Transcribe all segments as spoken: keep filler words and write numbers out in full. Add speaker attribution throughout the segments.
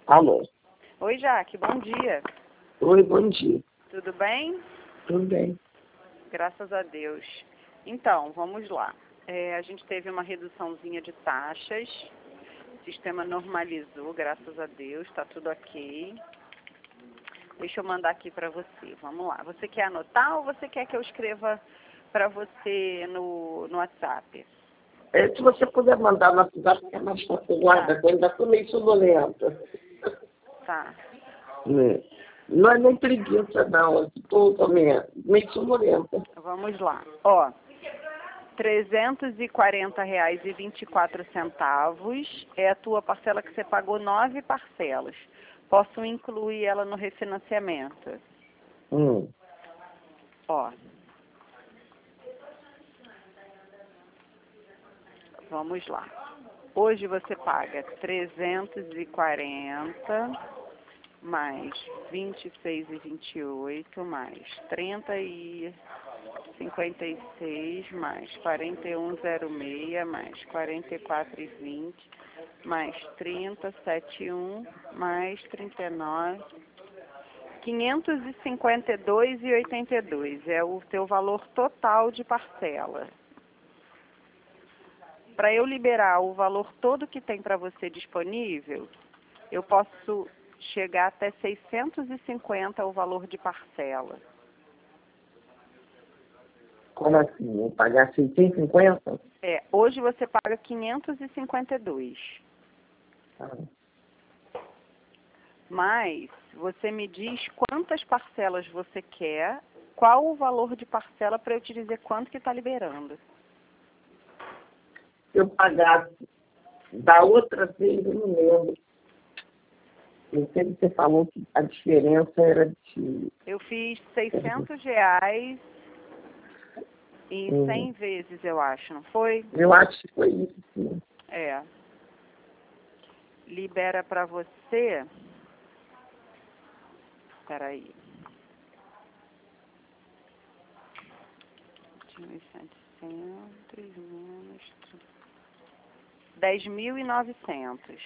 Speaker 1: Alô?
Speaker 2: Oi, Jaque, bom dia.
Speaker 1: Oi, bom dia.
Speaker 2: Tudo bem?
Speaker 1: Tudo bem.
Speaker 2: Graças a Deus. Então, vamos lá. É, a gente teve uma reduçãozinha de taxas, o sistema normalizou, graças a Deus, está tudo ok. Deixa eu mandar aqui para você, vamos lá. Você quer anotar ou você quer que eu escreva para você no, no WhatsApp?
Speaker 1: É, se você puder mandar na cidade, que é mais fácil guardar, que eu ainda estou meio sonolenta.
Speaker 2: Tá.
Speaker 1: Né? Não é nem preguiça, não. Estou também meio sonolenta.
Speaker 2: Vamos lá. Ó, trezentos e quarenta reais e vinte e quatro centavos é a tua parcela que você pagou nove parcelas. Posso incluir ela no refinanciamento?
Speaker 1: Hum.
Speaker 2: Ó. Vamos lá. Hoje você paga trezentos e quarenta mais vinte e seis e vinte e oito mais trinta e cinquenta e seis mais quarenta e um e zero seis mais quarenta e quatro e vinte mais trinta, setenta e um mais trinta e nove, quinhentos e cinquenta e dois e oitenta e dois é o teu valor total de parcela. Para eu liberar o valor todo que tem para você disponível, eu posso chegar até seiscentos e cinquenta o valor de parcela.
Speaker 1: Como assim? Vou pagar seiscentos e cinquenta?
Speaker 2: É, hoje você paga quinhentos e cinquenta e dois.
Speaker 1: Ah.
Speaker 2: Mas você me diz quantas parcelas você quer, qual o valor de parcela para eu te dizer quanto que está liberando.
Speaker 1: Se eu pagasse da outra vez, eu não lembro. Eu sei que você falou que a diferença era de...
Speaker 2: Eu fiz seiscentos reais em
Speaker 1: Hum.
Speaker 2: cem vezes, eu acho, não foi?
Speaker 1: Eu acho que foi isso, sim.
Speaker 2: É. Libera para você... Peraí. mil e setecentos menos... dez mil e novecentos.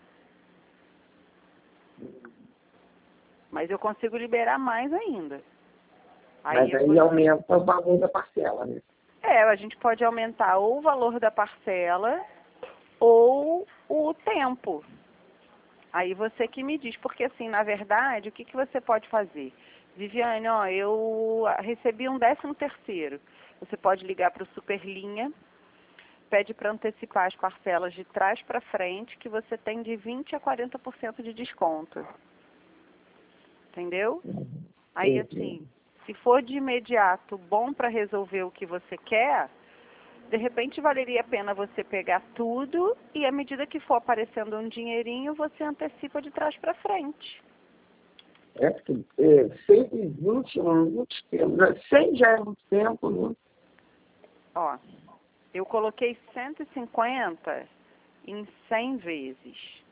Speaker 2: Mas eu consigo liberar mais ainda. Aí
Speaker 1: Mas aí
Speaker 2: você...
Speaker 1: aumenta o valor da parcela, né?
Speaker 2: É, a gente pode aumentar ou o valor da parcela ou o tempo. Aí você que me diz, porque assim, na verdade, o que, que você pode fazer? Viviane, ó, eu recebi um décimo terceiro. Você pode ligar para o Superlinha, pede para antecipar as parcelas de trás para frente, que você tem de vinte a quarenta por cento de desconto. Entendeu? Aí assim, se for de imediato bom para resolver o que você quer, de repente valeria a pena você pegar tudo e à medida que for aparecendo um dinheirinho, você antecipa de trás para frente.
Speaker 1: É, porque é, cento e vinte é muito tempo. cem já é muito tempo, né?
Speaker 2: Ó, eu coloquei cento e cinquenta em cem vezes.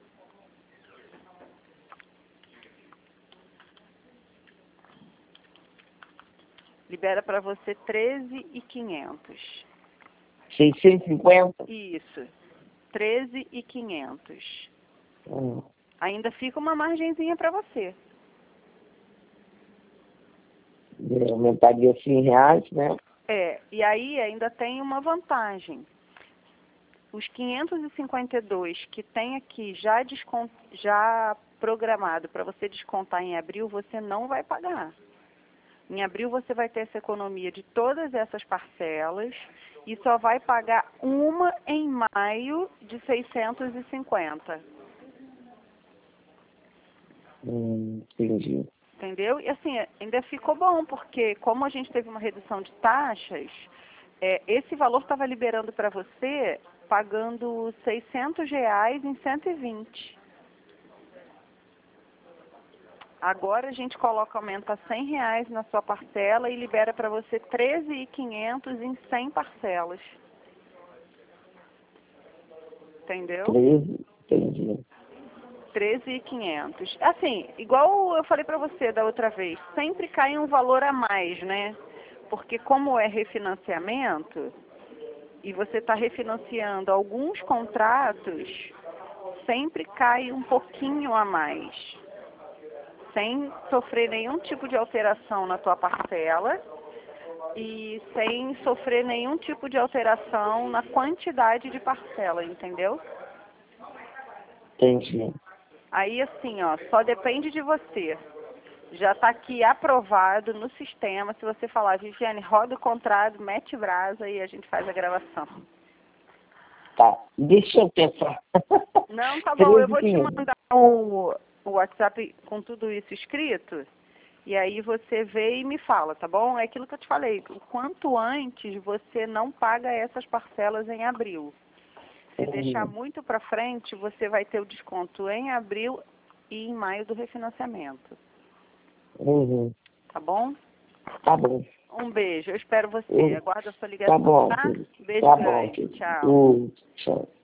Speaker 2: Libera para você treze mil e quinhentos.
Speaker 1: seiscentos e cinquenta?
Speaker 2: Isso, treze mil e quinhentos.
Speaker 1: Hum.
Speaker 2: Ainda fica uma margenzinha para você.
Speaker 1: É, aumentaria cem reais, né?
Speaker 2: É, e aí ainda tem uma vantagem. Os quinhentos e cinquenta e dois que tem aqui já, descont... já programado para você descontar em abril, você não vai pagar. Em abril você vai ter essa economia de todas essas parcelas e só vai pagar uma em maio de seiscentos e cinquenta.
Speaker 1: Hum, entendi.
Speaker 2: Entendeu? E assim, ainda ficou bom, porque como a gente teve uma redução de taxas, é, esse valor estava liberando para você pagando seiscentos reais em cento e vinte. Agora a gente coloca, aumenta cem reais na sua parcela e libera para você treze mil e quinhentos em cem parcelas. Entendeu?
Speaker 1: treze, entendi.
Speaker 2: treze mil e quinhentos. Assim, igual eu falei para você da outra vez, sempre cai um valor a mais, né? Porque como é refinanciamento, e você está refinanciando alguns contratos, sempre cai um pouquinho a mais, sem sofrer nenhum tipo de alteração na tua parcela e sem sofrer nenhum tipo de alteração na quantidade de parcela, entendeu?
Speaker 1: Entendi.
Speaker 2: Aí assim, ó, só depende de você. Já está aqui aprovado no sistema. Se você falar, Viviane, roda o contrato, mete brasa e a gente faz a gravação.
Speaker 1: Tá, deixa eu pensar.
Speaker 2: Não, tá bom, eu vou te
Speaker 1: Treze
Speaker 2: mandar o, o WhatsApp com tudo isso escrito. E aí você vê e me fala, tá bom? É aquilo que eu te falei. O quanto antes você não paga essas parcelas em abril. Se
Speaker 1: Uhum.
Speaker 2: deixar muito para frente, você vai ter o desconto em abril e em maio do refinanciamento.
Speaker 1: Uhum.
Speaker 2: Tá bom?
Speaker 1: Tá bom.
Speaker 2: Um beijo. Eu espero você.
Speaker 1: Uhum.
Speaker 2: Aguardo a sua ligação,
Speaker 1: Tá bom,
Speaker 2: tá?
Speaker 1: filho.
Speaker 2: Beijo
Speaker 1: Tá bom,
Speaker 2: grande.
Speaker 1: filho.
Speaker 2: Tchau.
Speaker 1: Uhum. Tchau.